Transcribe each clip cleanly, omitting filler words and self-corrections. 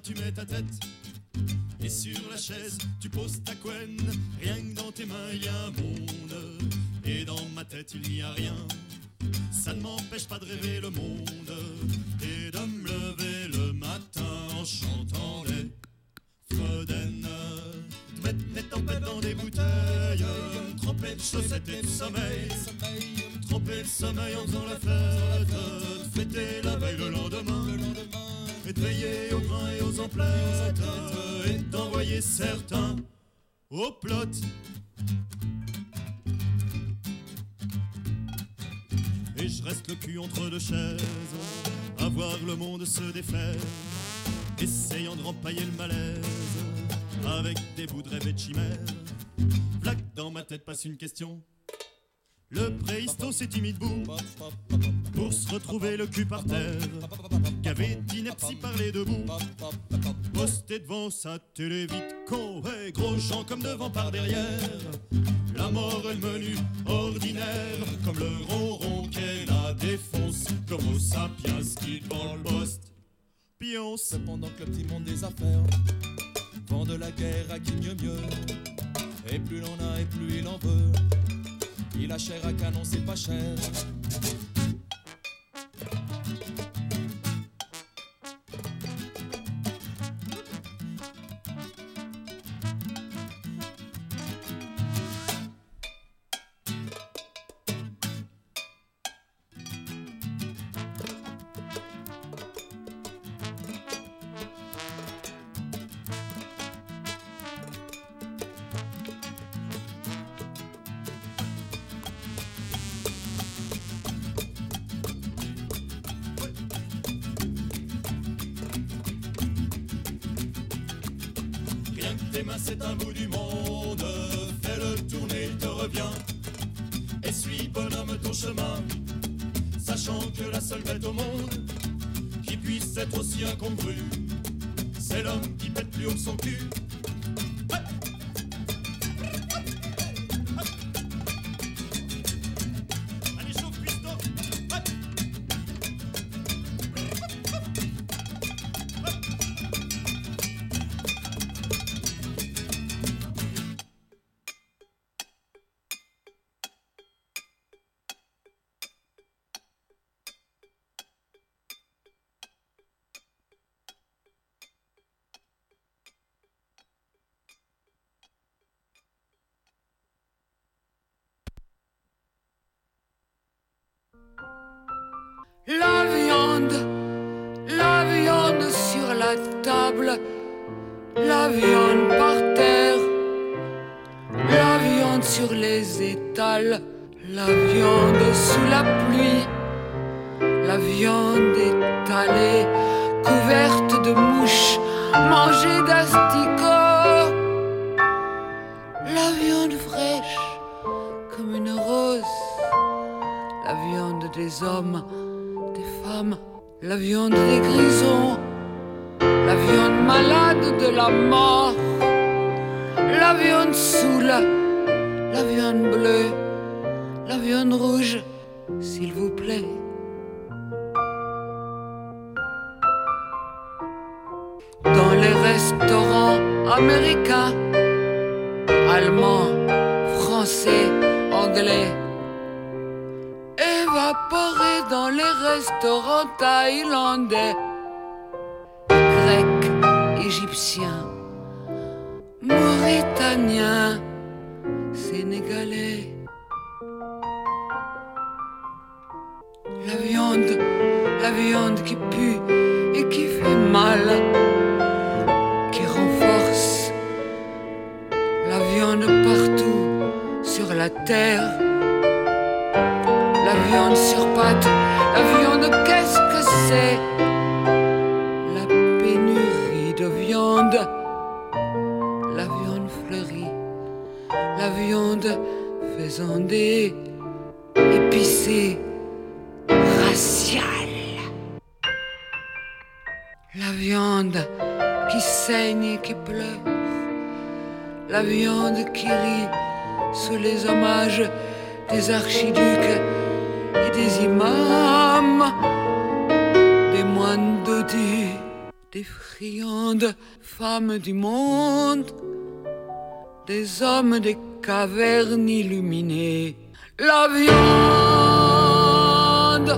Tu mets ta tête et sur la chaise tu poses ta couenne. Rien que dans tes mains il y a un monde et dans ma tête il n'y a rien. Ça ne m'empêche pas de rêver le monde et de me lever le matin en chantant des Froden. De mettre mes tempêtes dans des bouteilles, tremper de chaussettes et de sommeil, tremper le sommeil en faisant la fête, de fêter la veille le lendemain, et de veiller aux grains et aux emplettes, et d'envoyer certains au plot. Et je reste le cul entre deux chaises, à voir le monde se défaire, essayant de rempailler le malaise avec des bouts de rêve et de chimère. Là dans ma tête passe une question. Le préhisto s'est timide bout pour se retrouver le cul par terre, qu'avait d'ineptie parler debout, posté devant sa télé vite con, et gros champ comme devant par derrière. La mort est le menu ordinaire, comme le ronron qu'elle la défonce, comme au sapiens qui devant le poste pionce. Pendant que le petit monde des affaires vend de la guerre à qui mieux mieux, et plus l'on a et plus il en veut. Il a chair à canon, c'est pas cher. Tes mains c'est un bout du monde, fais-le tourner, il te revient. Essuie bonhomme ton chemin, sachant que la seule bête au monde qui puisse être aussi incongru, c'est l'homme qui pète plus haut que son cul. Allez chauffe cuistot. La viande sur la table, la viande par terre, la viande sur les étals, la viande sous la pluie, la viande étalée, couverte de mouches, mangée d'asticots, la viande fraîche comme une rose, la viande des hommes, des femmes, la viande des grisons, la viande malade de la mort, la viande saoule, la viande bleue, la viande rouge, s'il vous plaît. Dans les restaurants américains, allemands, français, anglais, évaporés dans les restaurants thaïlandais, grecs, égyptiens, mauritaniens, sénégalais. La viande qui pue et qui fait mal, qui renforce, la viande partout sur la terre. La viande sur pattes, la viande qu'est-ce que c'est? La pénurie de viande, la viande fleurie, la viande faisandée, épicée, raciale. La viande qui saigne et qui pleure, la viande qui rit sous les hommages des archiducs et des imams, des moines dodus, des friandes femmes du monde, des hommes des cavernes illuminées, la viande.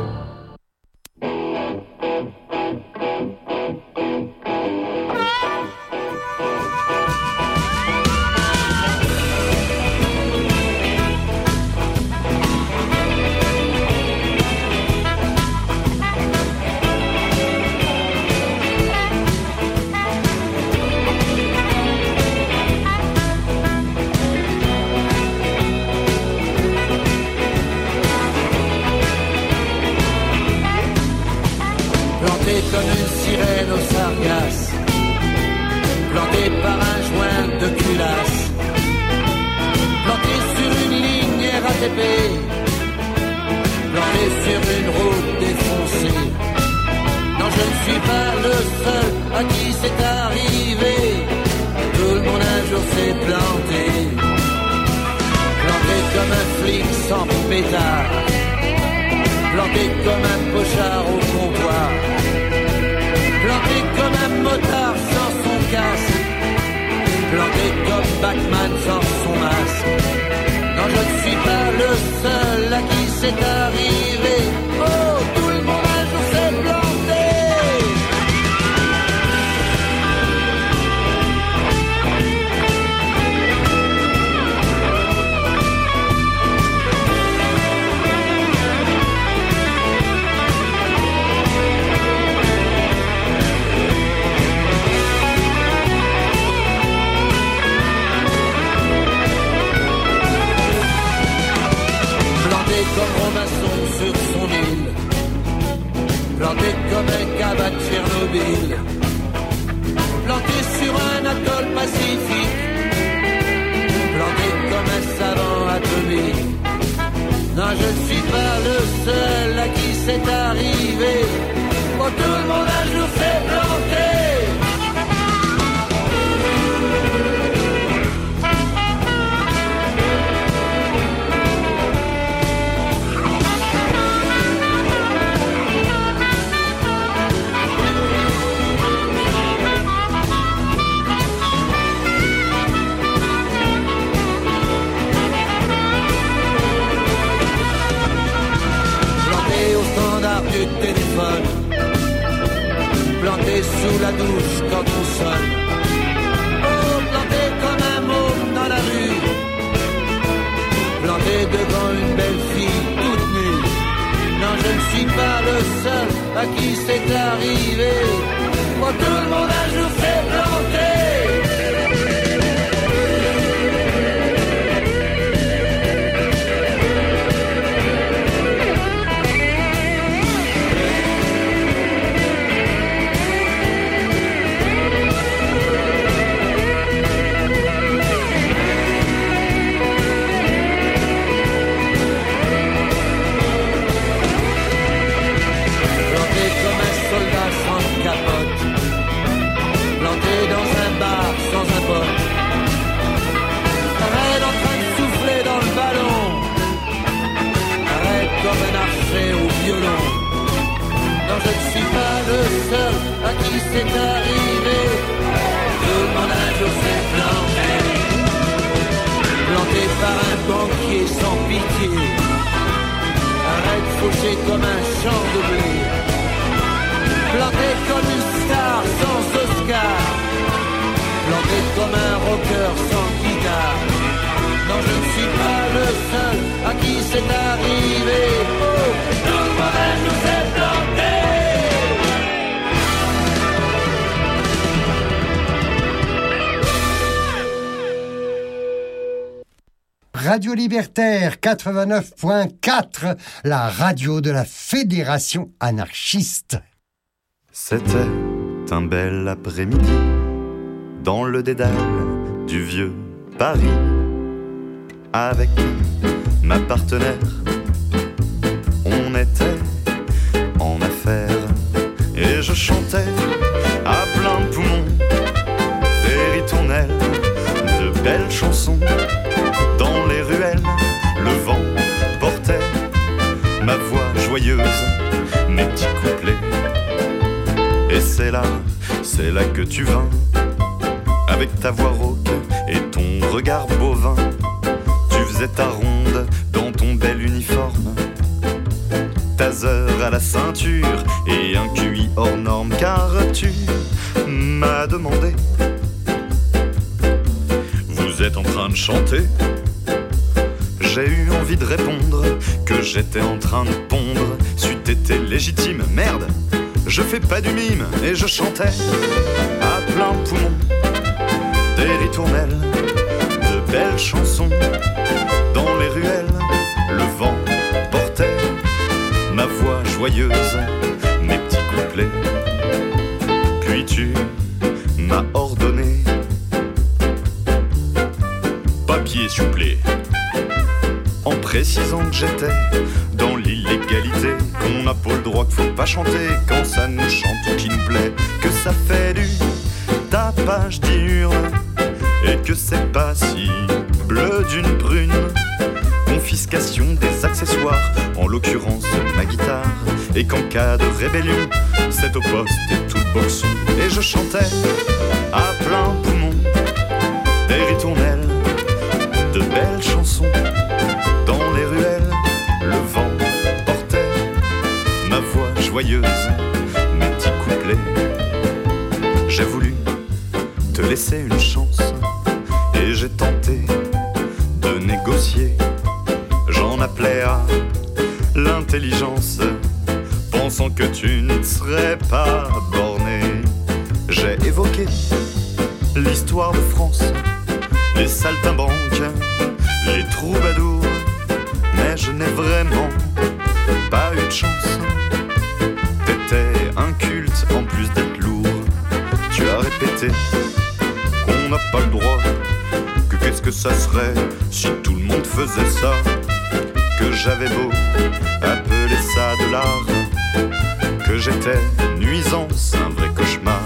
Comme une sirène au sargasse, planté par un joint de culasse, planté sur une ligne RATP, planté sur une route défoncée. Non, je ne suis pas le seul à qui c'est arrivé, tout le monde un jour s'est planté, planté comme un flic sans pétard, planté comme un pochard au comptoir, planté comme un motard sans son casque, planté comme Batman sans son masque. Non, je ne suis pas le seul à qui c'est arrivé. Oh, tout le monde un jour s'est planté. Comme Robinson sur son île, planté comme un cabas de Tchernobyl, planté sur un atoll pacifique, planté comme un savant atomique. Non, je ne suis pas le seul à qui c'est arrivé. Oh, tout le monde un jour s'est planté. Du téléphone, planté sous la douche quand on sonne. Oh, planté comme un môme dans la rue, planté devant une belle fille toute nue. Non, je ne suis pas le seul à qui c'est arrivé. Oh, tout le monde un jour s'est planté. Planté dans un bar sans un pote, arrête en train de souffler dans le ballon, arrête comme un archer au violon. Non, je ne suis pas le seul à qui c'est arrivé, tout le monde un jour s'est planté, planté par un banquier sans pitié, arrête fauché comme un champ de blé, planté comme une star sans Oscar, planté comme un rocker sans guitare. Non, je ne suis pas le seul à qui c'est arrivé. Oh, tout le monde nous s'est planté. Radio Libertaire 89.4, la radio de la Fédération anarchiste. C'était un bel après-midi dans le dédale du vieux Paris, avec ma partenaire. On était en affaires et je chantais à plein poumon des ritournelles, de belles chansons dans les ruelles. Le vent portait ma voix joyeuse, mes petits couplets. Et c'est là, c'est là que tu vins, avec ta voix rauque et ton regard bovin. Tu faisais ta ronde dans ton bel uniforme, taser à la ceinture et un QI hors norme, car tu m'as demandé: vous êtes en train de chanter? J'ai eu envie de répondre que j'étais en train de pondre. C'eût été légitime, merde, je fais pas du mime. Et je chantais à plein poumon des ritournelles, de belles chansons dans les ruelles. Le vent portait ma voix joyeuse, mes petits couplets. Puis tu m'as ordonné: papier s'il vous plaît, en précisant que j'étais dans l'illégalité, qu'on n'a pas le droit, qu'il faut pas chanter quand ça nous chante ou qui nous plaît, que ça fait du tapage diurne et que c'est pas si bleu d'une prune. Confiscation des accessoires, en l'occurrence ma guitare, et qu'en cas de rébellion, c'est au poste et tout le boxon. Et je chantais à plein poumon des ritournelles, de belles chansons dans les ruelles. Le vent portait ma voix joyeuse, mes petits couplets. J'ai voulu te laisser une chance et j'ai tenté de négocier. J'en appelais à l'intelligence, pensant que tu ne serais pas borné. J'ai évoqué l'histoire de France, les saltimbanques, les troubadours, mais je n'ai vraiment pas eu de chance. T'étais un culte en plus d'être lourd. Tu as répété qu'on n'a pas le droit, que qu'est-ce que ça serait si tout le monde faisait ça, que j'avais beau appeler ça de l'art, que j'étais nuisance, un vrai cauchemar.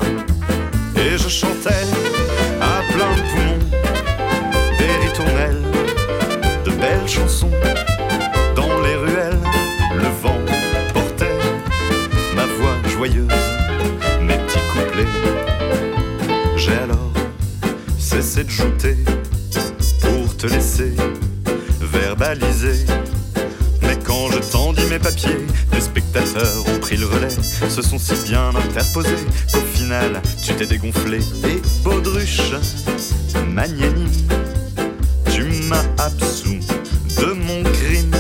Et je chantais à plein de poumons des ritournelles, de belles chansons dans les ruelles. Le vent portait ma voix joyeuse, mes petits couplets. J'ai alors cessé de jouter pour te laisser verbaliser. Mais quand je tendis mes papiers, les spectateurs ont pris le relais, se sont si bien interposés qu'au final tu t'es dégonflé. Et baudruche magnanime, tu m'as absous de mon crime,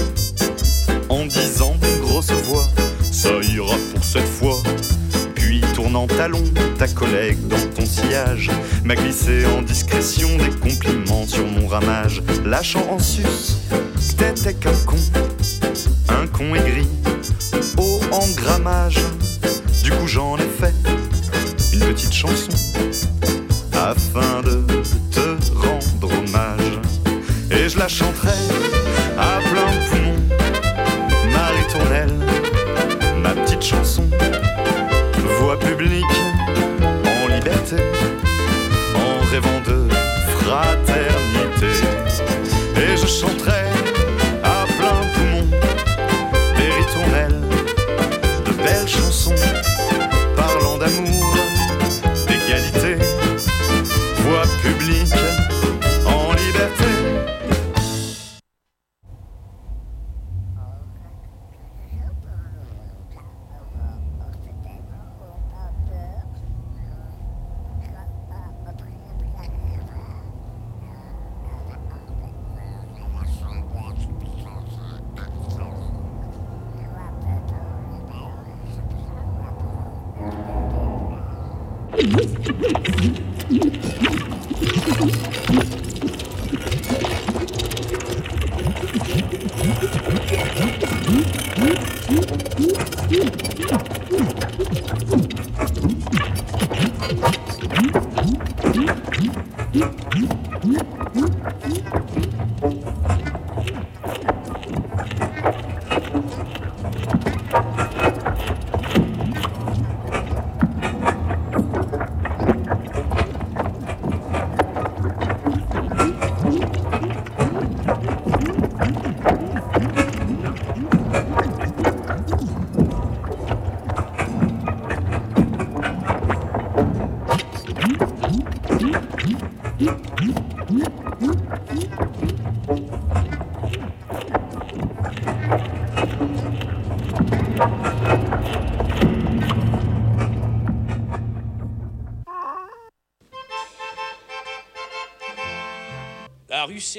en disant d'une grosse voix: ça ira pour cette fois. Puis tournant talon, ta collègue dans ton sillage m'a glissé en discrétion des compliments sur mon ramage, lâchant en sus que t'étais qu'un con aigri, haut en grammage. Du coup j'en ai fait une petite chanson afin de te rendre hommage, et je la chanterai à plein poumon, ma ritournelle, ma petite chanson, voix publique en liberté, en rêvant de fraternité. Et je chanterai à plein poumon des ritournelles, de belles chansons parlant d'amour, d'égalité, voix publique en liberté.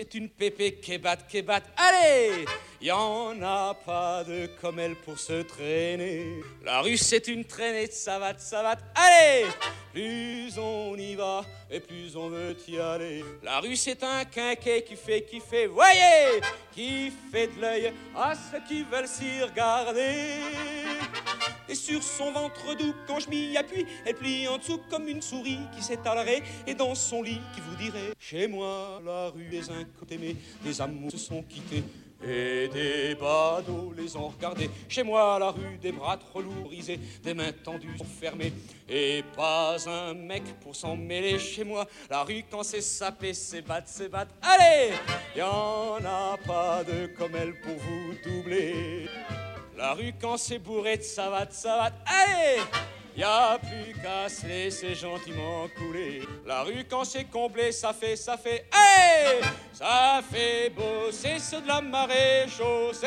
c'est une pépé kébat, allez! Y en a pas de comme elle pour se traîner. La rue c'est une traînée de savate, allez! Plus on y va et plus on veut y aller. La rue c'est un quinquet qui fait, voyez! Qui fait de l'œil à ceux qui veulent s'y regarder. Et sur son ventre doux, quand je m'y appuie, elle plie en dessous comme une souris qui s'étalerait. Et dans son lit, qui vous dirait, chez moi, la rue des incotés aimés, des amours se sont quittés. Et des badauds les ont regardés. Chez moi, la rue, des bras trop lourds brisés, des mains tendues sont fermées. Et pas un mec pour s'en mêler. Chez moi, la rue, quand c'est sapé, c'est battre. Allez! Y en a pas de comme elle pour vous doubler. La rue quand c'est bourré de savate, allez! Y a plus qu'à se laisser gentiment couler. La rue quand c'est comblé, ça fait, hey! Ça fait bosser ceux de la marée chaussée.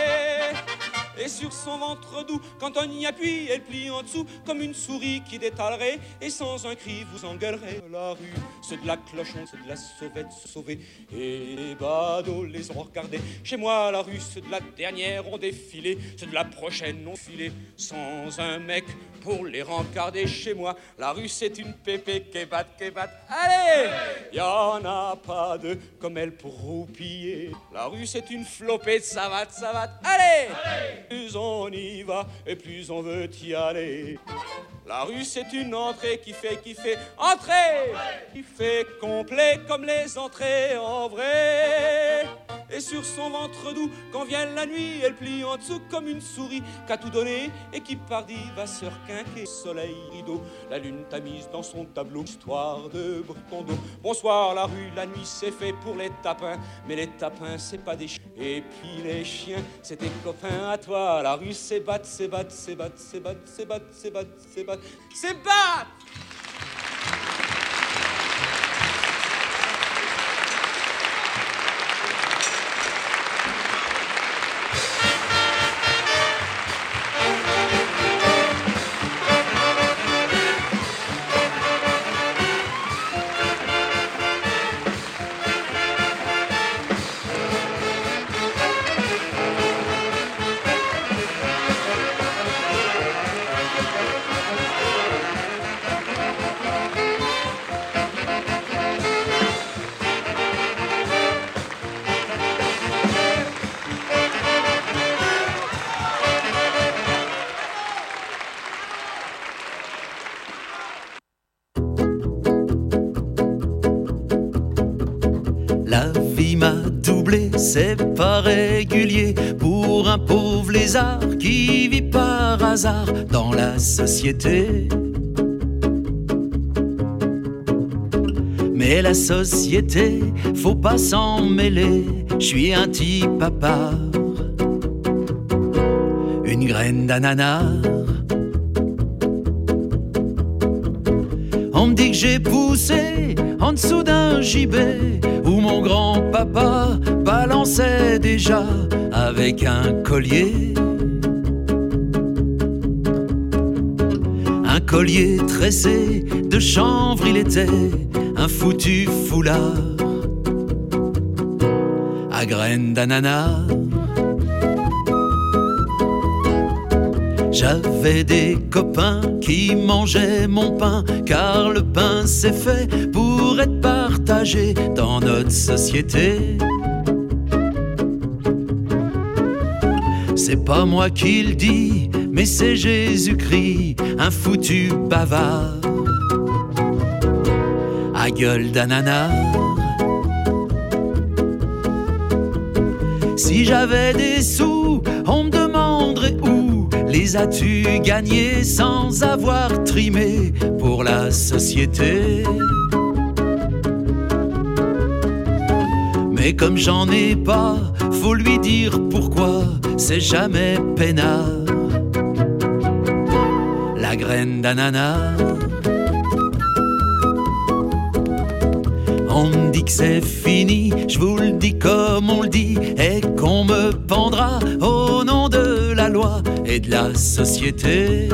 Et sur son ventre doux, quand on y appuie, elle plie en dessous comme une souris qui détalerait. Et sans un cri, vous engueulerez. La rue, c'est de la clochon, c'est de la sauvette sauvée. Et les badauds les ont regardés. Chez moi, la rue, c'est de la dernière, on défilé. C'est de la prochaine, on filé. Sans un mec pour les rencarder. Chez moi, la rue, c'est une pépé kébat, allez! Y en a pas de comme elle pour roupiller. La rue, c'est une flopée de savate, allez! Plus on y va et plus on veut y aller. La rue c'est une entrée qui fait entrée, qui fait complet comme les entrées en vrai. Et sur son ventre doux, quand vient la nuit, elle plie en dessous comme une souris qu'a tout donné et qui pardi va se requinquer. Soleil, rideau, la lune t'a mise dans son tableau, histoire de ton dos. Bonsoir la rue, la nuit c'est fait pour les tapins, mais les tapins c'est pas des chiens. Et puis les chiens, c'est tes copains à toi. La rue c'est battre. C'est pas régulier pour un pauvre lézard qui vit par hasard dans la société. Mais la société, faut pas s'en mêler. Je suis un type à part, une graine d'ananas. On me dit que j'ai poussé en dessous d'un gibet où mon grand-papa balançait déjà avec un collier. Un collier tressé de chanvre, il était un foutu foulard à graines d'ananas. J'avais des copains qui mangeaient mon pain, car le pain c'est fait pour être partagé dans notre société. C'est pas moi qui le dis, mais c'est Jésus-Christ, un foutu bavard à gueule d'ananas. Si j'avais des sous, on me demanderait où les as-tu gagnés sans avoir trimé pour la société. Mais comme j'en ai pas, faut lui dire pourquoi, c'est jamais peinard la graine d'ananas. On me dit que c'est fini, je vous le dis comme on le dit, et qu'on me pendra au nom de la loi et de la société.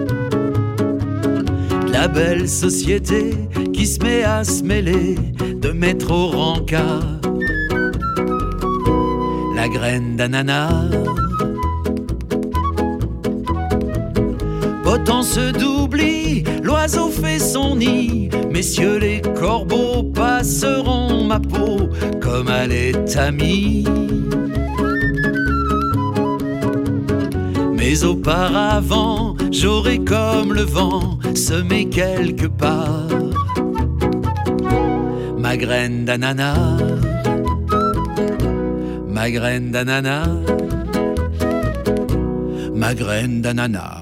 De la belle société qui se met à se mêler de mettre au rencard la graine d'ananas. Potence d'oubli, l'oiseau fait son nid. Messieurs les corbeaux passeront ma peau comme à l'étamie. Mais auparavant, j'aurais comme le vent semé quelque part ma graine d'ananas, ma graine d'ananas, ma graine d'ananas.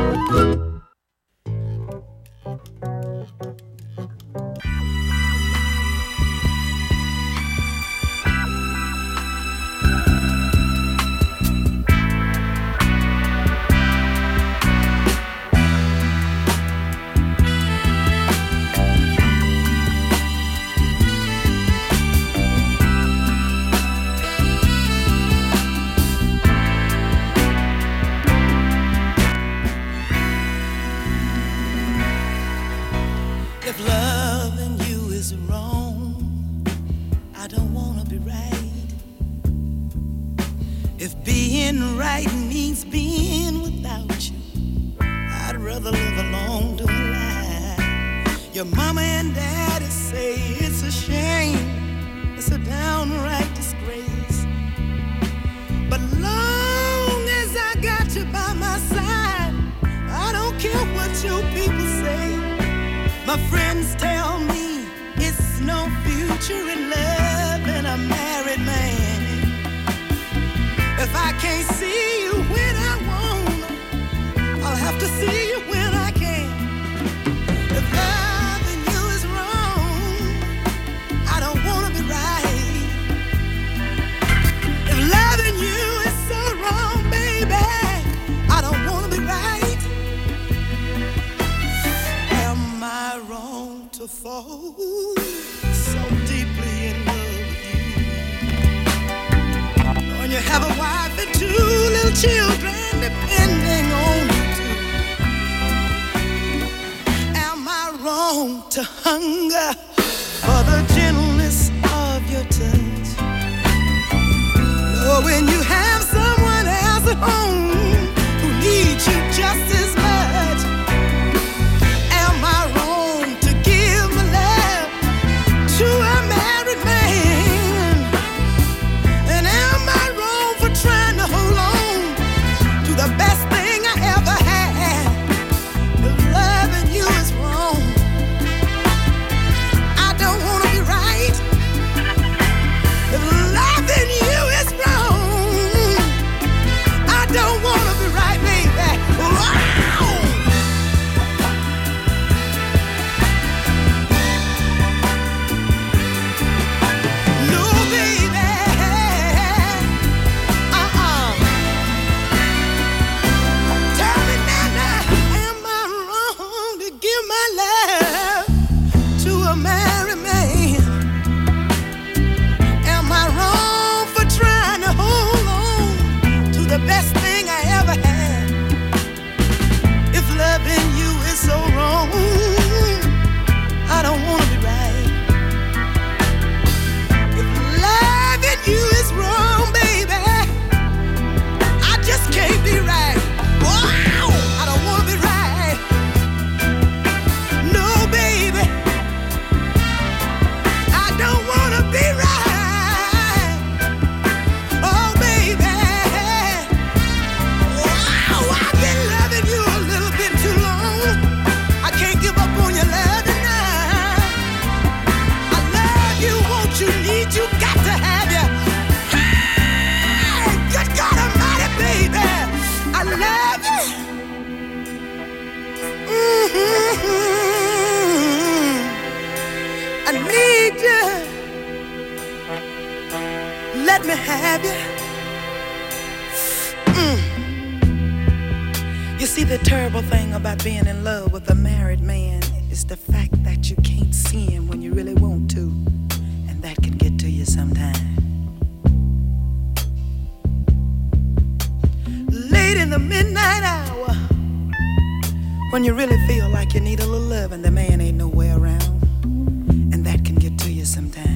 When you really feel like you need a little love and the man ain't nowhere around, and that can get to you sometimes.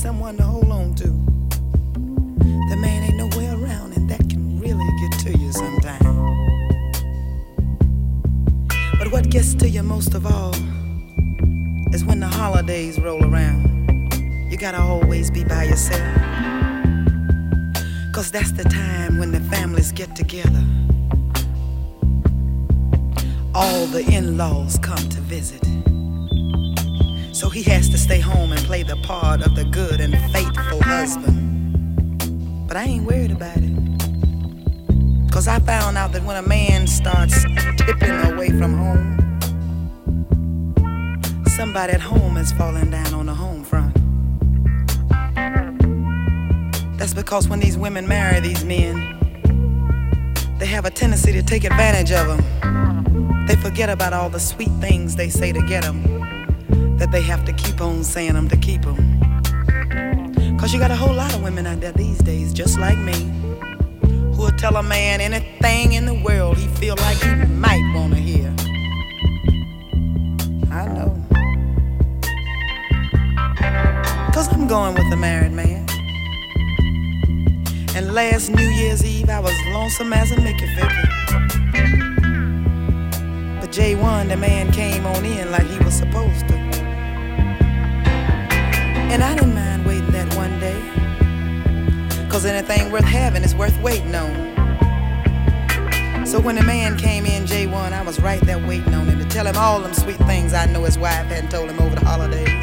someone to hold on to. The man ain't nowhere around, and that can really get to you sometime. But what gets to you most of all is when the holidays roll around. You gotta always be by yourself, 'cause that's the time when the families get together. All the in-laws come to visit. So he has to stay home and play the part of the good and faithful husband. But I ain't worried about it, 'cause I found out that when a man starts tipping away from home, somebody at home is falling down on the home front. That's because when these women marry these men, they have a tendency to take advantage of them. They forget about all the sweet things they say to get them, that they have to keep on saying them to keep them. 'Cause you got a whole lot of women out there these days, just like me, who will tell a man anything in the world he feel like he might want to hear. I know. 'Cause I'm going with a married man. And last New Year's Eve I was lonesome as a Mickey Vicky. But J1, the man, came on in like he was supposed to. And I didn't mind waiting that one day, 'cause anything worth having is worth waiting on. So when the man came in, J1, I was right there waiting on him to tell him all them sweet things I know his wife hadn't told him over the holidays.